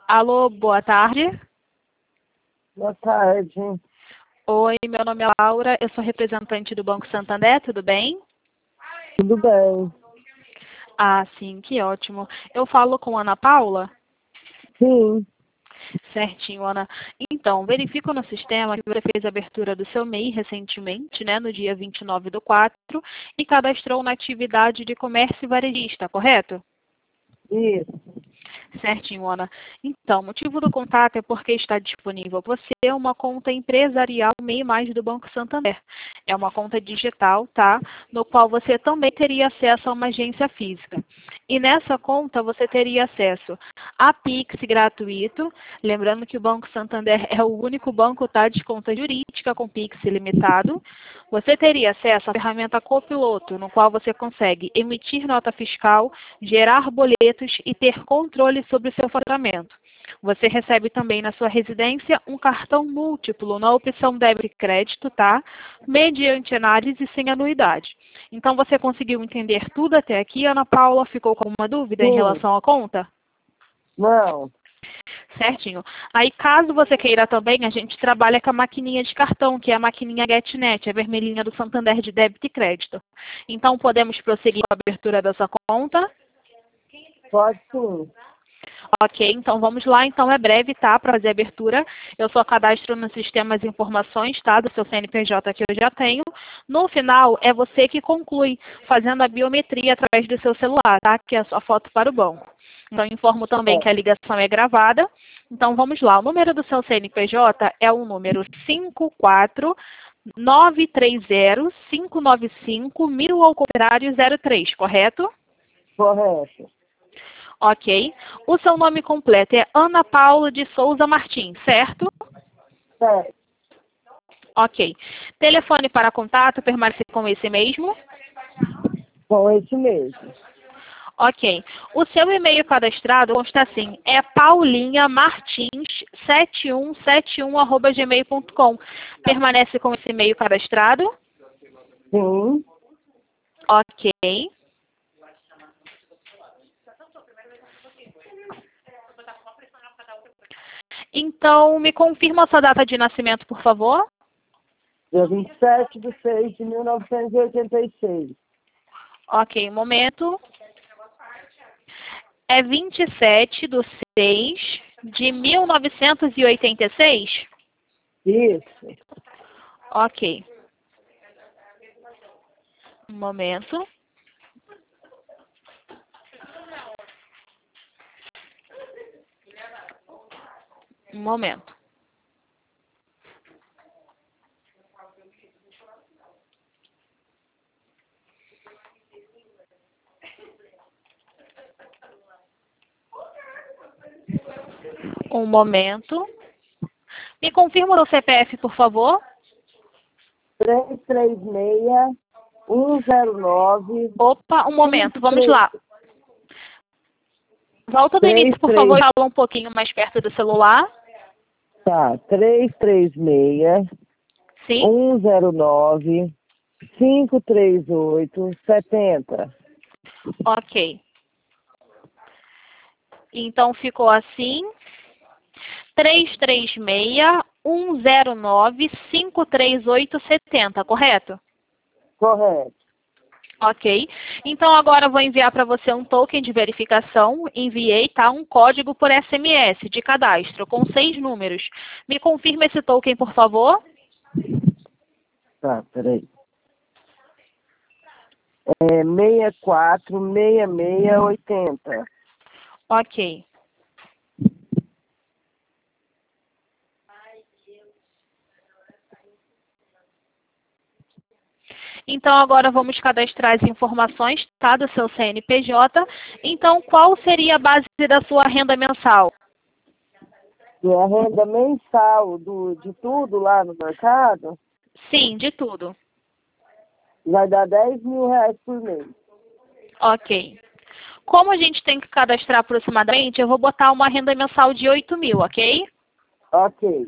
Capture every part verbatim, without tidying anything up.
Alô, boa tarde. Boa tarde. Oi, meu nome é Laura, eu sou representante do Banco Santander, tudo bem? Tudo bem? Ah, sim, que ótimo. Eu falo com Ana Paula? Sim. Certinho, Ana. Então, verifico no sistema que você fez a abertura do seu M E I recentemente, né, no dia vinte e nove do quatro, e cadastrou na atividade de comércio varejista, correto? Isso. Certinho, Ana. Então, o motivo do contato é porque está disponível para você uma conta empresarial M E I mais do Banco Santander. É uma conta digital, tá? No qual você também teria acesso a uma agência física. E nessa conta você teria acesso a Pix gratuito. Lembrando que o Banco Santander é o único banco, tá, de conta jurídica com Pix ilimitado. Você teria acesso à ferramenta Copiloto, no qual você consegue emitir nota fiscal, gerar boletos e ter controle sobre o seu faturamento. Você recebe também na sua residência um cartão múltiplo na opção débito e crédito, tá? Mediante análise sem anuidade. Então você conseguiu entender tudo até aqui, Ana Paula? Ficou com alguma dúvida em Sim. relação à conta? Não. Certinho. Aí, caso você queira também, a gente trabalha com a maquininha de cartão, que é a maquininha GetNet, a vermelhinha do Santander de débito e crédito. Então, podemos prosseguir com a abertura dessa conta? Pode sim. Ok, então vamos lá. Então, é breve, tá, para fazer a abertura. Eu só cadastro no sistema as informações, tá, do seu C N P J que eu já tenho. No final, é você que conclui, fazendo a biometria através do seu celular, tá, que é a sua foto para o banco. Então, informo também É. que a ligação é gravada. Então, vamos lá. O número do seu C N P J é o número cinco quatro nove três zero cinco nove cinco mil ao contrário zero três, correto? Correto. Ok. O seu nome completo é Ana Paula de Souza Martins, certo? Certo. Ok. Telefone para contato permanece com esse mesmo? Com esse mesmo. Ok. O seu e-mail cadastrado consta assim, é paulinhamartins sete um sete um arroba gmail ponto com. Permanece com esse e-mail cadastrado? Sim. Ok. Então, me confirma a sua data de nascimento, por favor? Dia vinte e sete de seis de mil novecentos e oitenta e seis. Ok, um momento. É vinte e sete de seis de mil novecentos e oitenta e seis? Isso. Ok. Um momento. Um momento. Um momento. Me confirma o C P F, por favor. três três seis, um zero nove, Opa, um momento. cinco Vamos três lá. Volta do três início, por favor, três. e fala um pouquinho mais perto do celular. Tá. três três seis, Sim? um zero nove, cinco três oito, setenta. Ok. Então, ficou assim. três três seis, um zero nove, cinco três oito, setenta, correto? Correto. Ok. Então, agora eu vou enviar para você um token de verificação. Enviei, tá? Um código por S M S de cadastro com seis números. Me confirma esse token, por favor. Tá, peraí. É seis quatro seis seis oitenta. Ok. Então, agora vamos cadastrar as informações, tá? Do seu C N P J. Então, qual seria a base da sua renda mensal? E a renda mensal do, de tudo lá no mercado Sim, de tudo. vai dar dez mil reais por mês. Ok. Como a gente tem que cadastrar aproximadamente, eu vou botar uma renda mensal de oito mil, ok? Ok.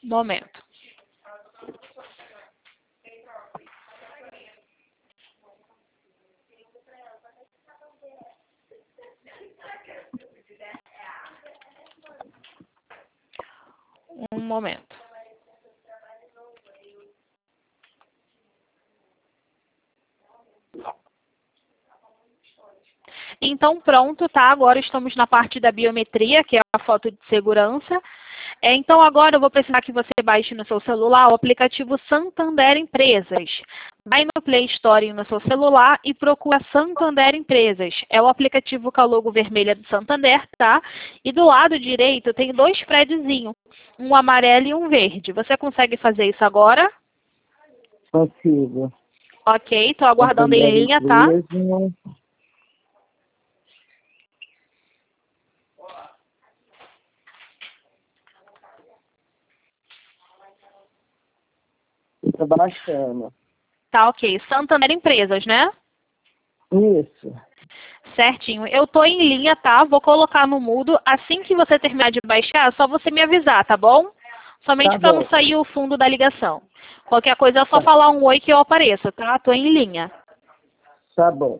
Momento. Um momento. Então, pronto, tá? Agora estamos na parte da biometria, que é a foto de segurança. É, então, agora eu vou precisar que você baixe no seu celular o aplicativo Santander Empresas. Vai no Play Store no seu celular e procura Santander Empresas. É o aplicativo com a logo vermelha do Santander, tá? E do lado direito tem dois prédiozinhos, um amarelo e um verde. Você consegue fazer isso agora? Consigo. Ok, estou aguardando em linha, tá? Fica baixando. Tá, ok. Santander Empresas, né? Isso. Certinho. Eu tô em linha, tá? Vou colocar no mudo. Assim que você terminar de baixar, é só você me avisar, tá bom? Somente Tá para bom. não sair o fundo da ligação. Qualquer coisa é só Tá. falar um oi que eu apareço, tá? Tô em linha. Tá bom.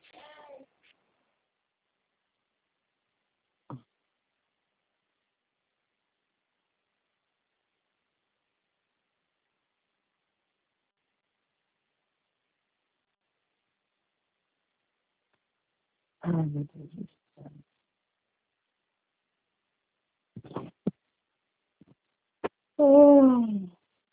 Ai, meu Deus do céu. Ai.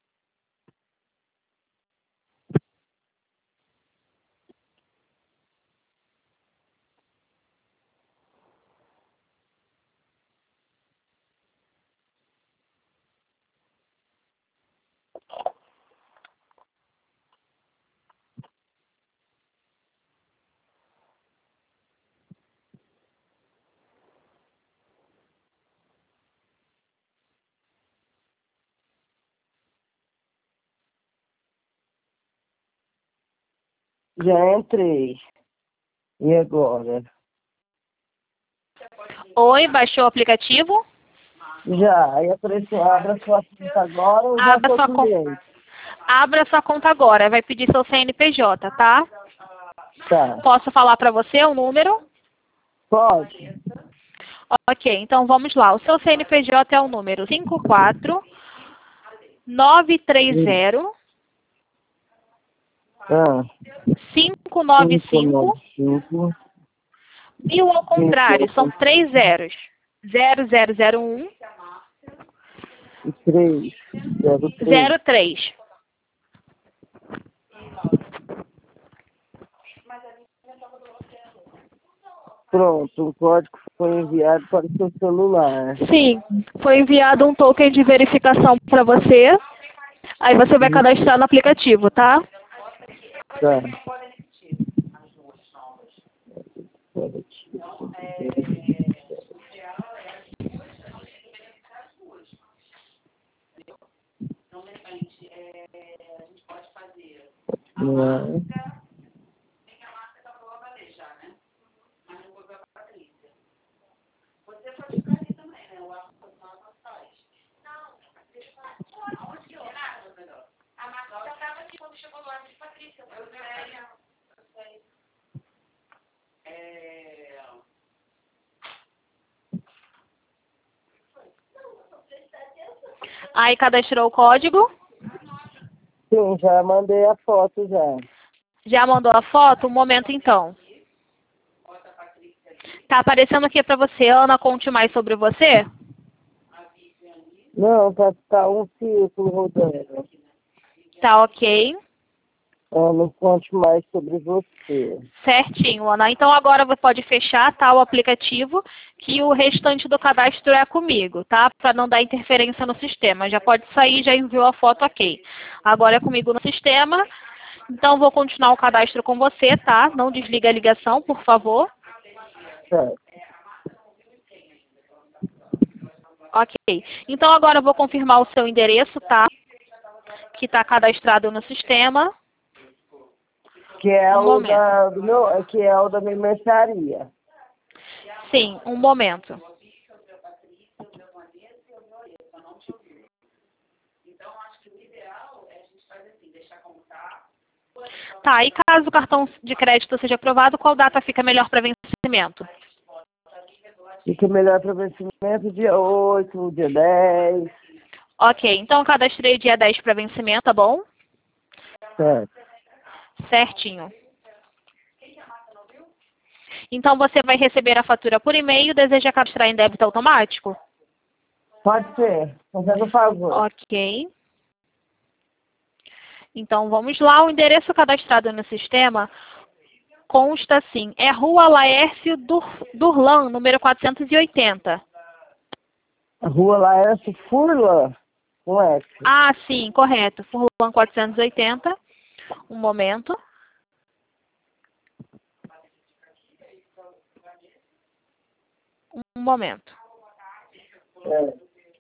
Já entrei. E agora? Oi, baixou o aplicativo? Já. Aí apareceu, abra sua conta agora ou já Abra sou sua, con... cliente? Abra sua conta agora. Vai pedir seu C N P J, tá? Tá. Posso falar para você o número? Pode? Ok, então vamos lá. O seu C N P J é o número cinco quatro nove três Hum. zero Ah. cinco nove cinco, nove, cinco cinco, mil ao contrário, são três zeros. zero zero zero um três, zero, três. zero três. Pronto, o código foi enviado para o seu celular. Sim, foi enviado um token de verificação para você. Aí você vai Hum, cadastrar no aplicativo, tá? Tá. Não. Aí cadastrou o código. Sim, já mandei a foto já. Já mandou a foto? Um momento então. Tá aparecendo aqui para você, Ana, conte mais sobre você? Não, tá, tá um círculo rodando. Tá ok. Ah, não conte mais sobre você. Certinho, Ana. Então agora você pode fechar, tá, o aplicativo, que o restante do cadastro é comigo, tá? Para não dar interferência no sistema. Já pode sair, já enviou a foto, ok. Agora é comigo no sistema. Então vou continuar o cadastro com você, tá? Não desliga a ligação, por favor. Certo. Ok. Então agora eu vou confirmar o seu endereço, tá? Que está cadastrado no sistema. Que é Um o momento. da, do meu, que é o da minha mercearia. Sim, um momento. Tá, e caso o cartão de crédito seja aprovado, qual data fica melhor para vencimento? Fica melhor para vencimento dia oito, dia dez. Ok, então eu cadastrei dia dez para vencimento, tá bom? Certo. Certinho. Então você vai receber a fatura por e-mail, deseja cadastrar em débito automático? Pode ser, fazendo favor. Ok. Então vamos lá, o endereço cadastrado no sistema consta assim, é Rua Laércio Dur Durlan, número quatrocentos e oitenta. A rua Laércio Furlan, com S. Ah, sim, correto. Furlan quatrocentos e oitenta. Um momento. Um momento. É.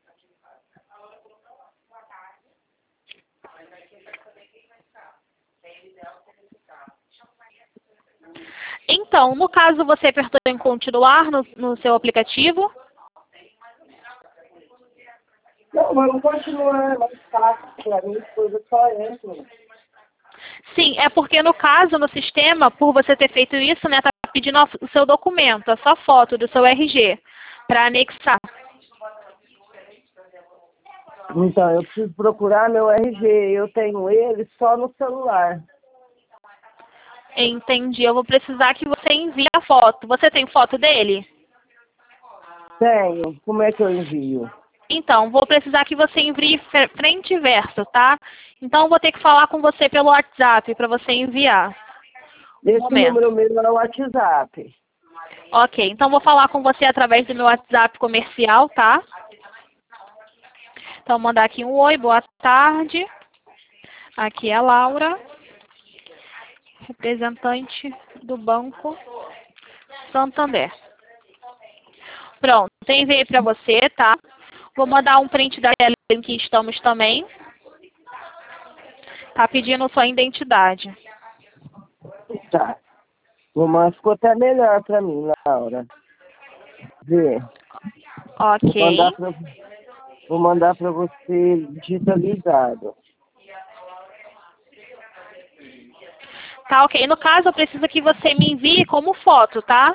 Então, no caso, você apertou em continuar no, no seu aplicativo? Não, vamos continuar, é mais fácil para mim, coisa só entro. Sim, é porque no caso, no sistema, por você ter feito isso, né, tá pedindo o seu documento, a sua foto do seu R G, para anexar. Então, eu preciso procurar meu R G, eu tenho ele só no celular. Entendi. Eu vou precisar que você envie a foto. Você tem foto dele? Tenho, como é que eu envio? Então, vou precisar que você envie frente e verso, tá? Então, vou ter que falar com você pelo WhatsApp para você enviar. Um Esse momento. número meu é o WhatsApp. Ok, então vou falar com você através do meu WhatsApp comercial, tá? Então, mandar aqui um oi, boa tarde. Aqui é a Laura, representante do Banco Santander. Pronto, enviei para você, tá? Vou mandar um print da tela em que estamos também. Tá pedindo sua identidade. Tá. Mas ficou até melhor para mim, Laura. Vê. Vou mandar Ok. para vou mandar para você digitalizado. Tá, ok. No caso, eu preciso que você me envie como foto, tá?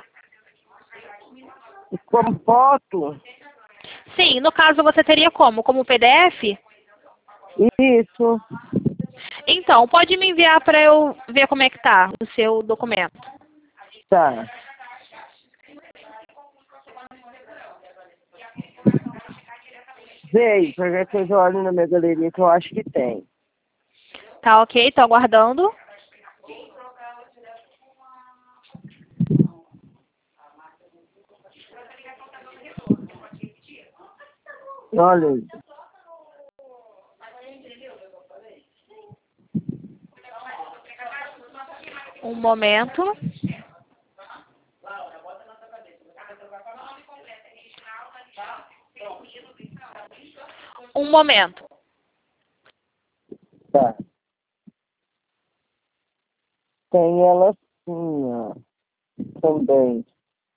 E como foto, Sim, no caso você teria como? Como P D F? isso. Então, pode me enviar para eu ver como é que tá o seu documento. Tá. Veio, qualquer coisa eu olho na minha galeria que eu acho que tem. Tá, ok? Tô aguardando. Olha aí. Um momento. Um momento. Tá. Tem ela assim, ó. Também.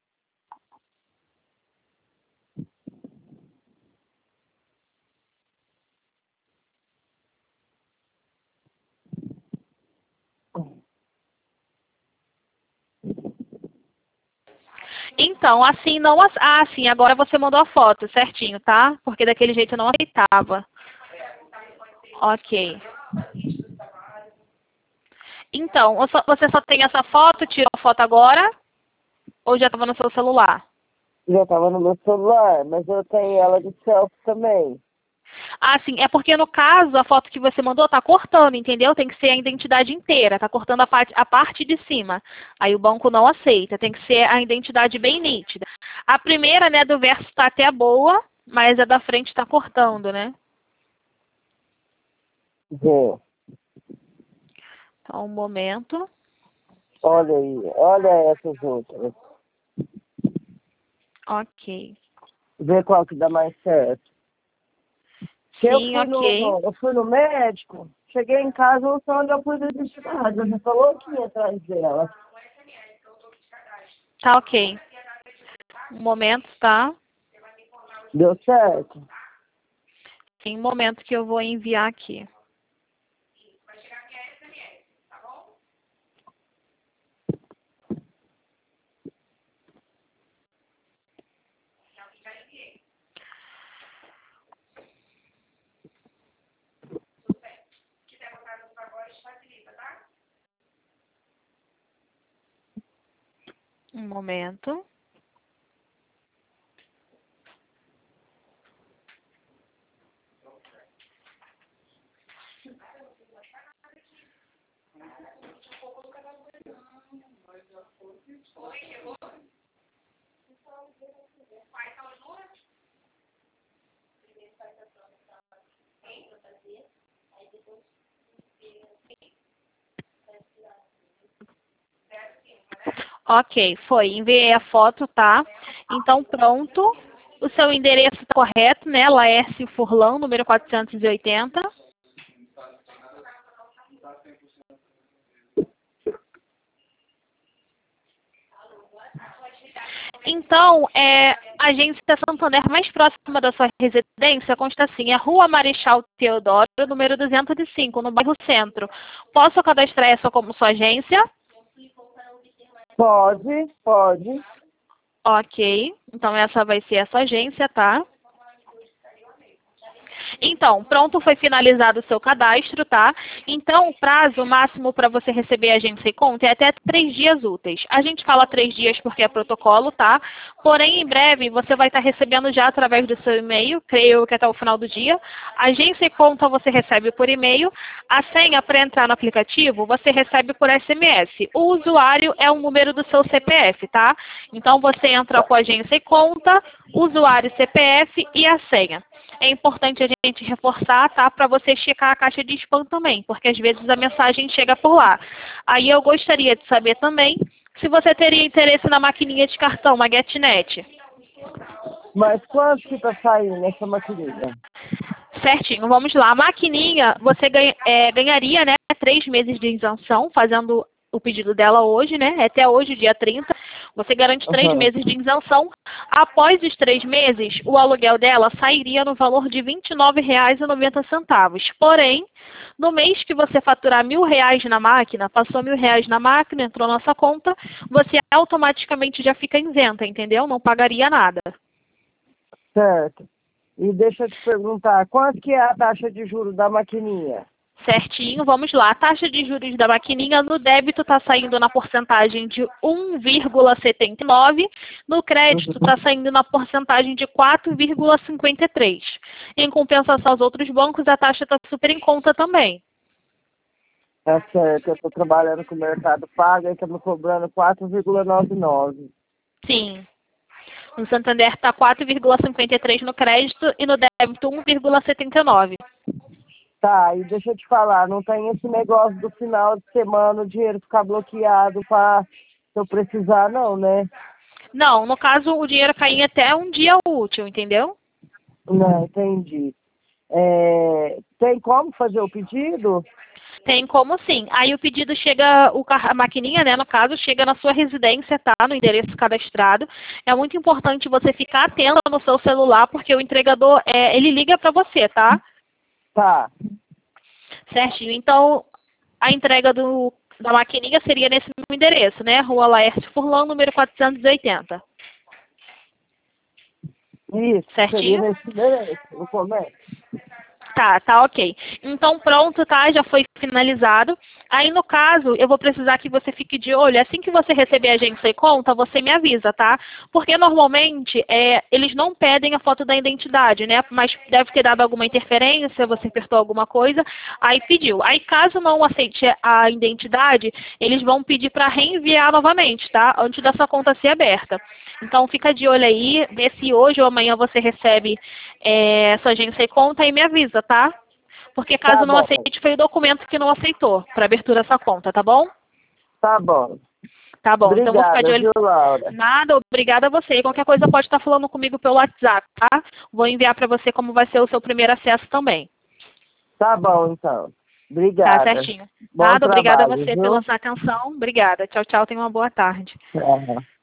Então, assim não... ace- Ah, sim, agora você mandou a foto, certinho, tá? Porque daquele jeito eu não aceitava. Ok. Então, eu só- você só tem essa foto, tirou a foto agora? Ou já estava no seu celular? Já tava no meu celular, mas eu tenho ela de selfie também. Ah, sim, é porque no caso a foto que você mandou tá cortando, entendeu? Tem que ser a identidade inteira, tá cortando a parte, a parte de cima. Aí o banco não aceita, tem que ser a identidade bem nítida. A primeira, né, do verso tá até boa, mas a da frente tá cortando, né? Vê. Então, um momento. Olha aí. Olha essas outras. Ok. Vê qual que dá mais certo. Que eu Sim, fui ok. no, eu fui no médico, cheguei em casa, eu só onde eu fui identificada. Já falou que ia atrás dela. Tá ok. Um momento, tá? Deu certo? Tem um momento que eu vou enviar aqui. Um momento. Ok, foi. Enviei a foto, tá? Então, pronto. O seu endereço está correto, né? Laércio Furlan, número quatrocentos e oitenta. Então, é, a agência Santander mais próxima da sua residência consta assim, é Rua Marechal Teodoro, número duzentos e cinco, no bairro Centro. Posso cadastrar essa como sua agência? Pode, pode. Ok, então essa vai ser a sua agência, tá? Então, pronto, foi finalizado o seu cadastro, tá? Então, o prazo máximo para você receber a agência e conta é até três dias úteis. A gente fala três dias porque é protocolo, tá? Porém, em breve, você vai estar recebendo já através do seu e-mail, creio que até o final do dia. A agência e conta você recebe por e-mail. A senha para entrar no aplicativo você recebe por S M S. O usuário é o número do seu C P F, tá? Então, você entra com a agência e conta, usuário, C P F e a senha. É importante a gente reforçar, tá? Para você checar a caixa de spam também, porque às vezes a mensagem chega por lá. Aí eu gostaria de saber também se você teria interesse na maquininha de cartão, uma GetNet. Mas quanto que tá saindo essa maquininha? Certinho, vamos lá. A maquininha, você ganha, é, ganharia, né, três meses de isenção, fazendo o pedido dela hoje, né? Até hoje, dia trinta. Você garante três Uhum. meses de isenção. Após os três meses, o aluguel dela sairia no valor de vinte e nove reais e noventa centavos. Porém, no mês que você faturar mil reais na máquina, passou mil reais na máquina, entrou na sua conta, você automaticamente já fica isenta, entendeu? Não pagaria nada. Certo. E deixa eu te perguntar, quanto que é a taxa de juros da maquininha? Certinho, vamos lá. A taxa de juros da maquininha no débito está saindo na porcentagem de um vírgula setenta e nove, no crédito está saindo na porcentagem de quatro vírgula cinquenta e três. Em compensação aos outros bancos, a taxa está super em conta também. Tá certo, eu estou trabalhando com o Mercado Pago e está me cobrando quatro vírgula noventa e nove. Sim. No Santander está quatro vírgula cinquenta e três no crédito e no débito um vírgula setenta e nove. Tá, e deixa eu te falar, não tem esse negócio do final de semana o dinheiro ficar bloqueado para se eu precisar não, né? Não, no caso o dinheiro cair até um dia útil, entendeu? Não, entendi. É, tem como fazer o pedido? Tem como sim. Aí o pedido chega, o car- a maquininha, né, no caso, chega na sua residência, tá? No endereço cadastrado. É muito importante você ficar atento no seu celular, porque o entregador, é, ele liga para você, tá? Tá, Certinho. Então, a entrega do, da maquininha seria nesse mesmo endereço, né? Rua Laércio Furlan, número quatrocentos e oitenta. isso, seria Certinho? nesse endereço, no comércio. Tá, tá ok. Então pronto, tá? Já foi finalizado. Aí no caso, eu vou precisar que você fique de olho. Assim que você receber a agência e conta, você me avisa, tá? Porque normalmente é, eles não pedem a foto da identidade, né? Mas deve ter dado alguma interferência, você apertou alguma coisa, aí pediu. Aí caso não aceite a identidade, eles vão pedir para reenviar novamente, tá? Antes da sua conta ser aberta. Então fica de olho aí, vê se hoje ou amanhã você recebe é, sua agência e conta e me avisa, tá? Porque caso Tá não bom, aceite, foi o documento que não aceitou para abertura dessa conta, tá bom? tá bom. Tá bom, então vou ficar de Obrigada, olho. viu, Laura? Nada, obrigada a você. Qualquer coisa pode estar falando comigo pelo WhatsApp, tá? Vou enviar para você como vai ser o seu primeiro acesso também. Tá bom, então. Tá Obrigada. certinho. Bom Nada, obrigada a trabalho, você viu? pela sua atenção. Obrigada. Tchau, tchau. Tenha uma boa tarde. Tchau.